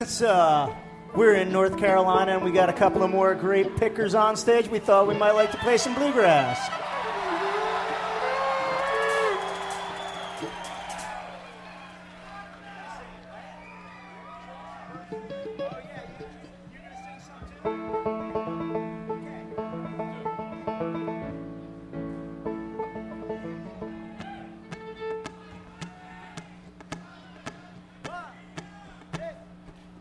We're in North Carolina, and we got a couple of more great pickers on stage. We thought we might like to play some bluegrass.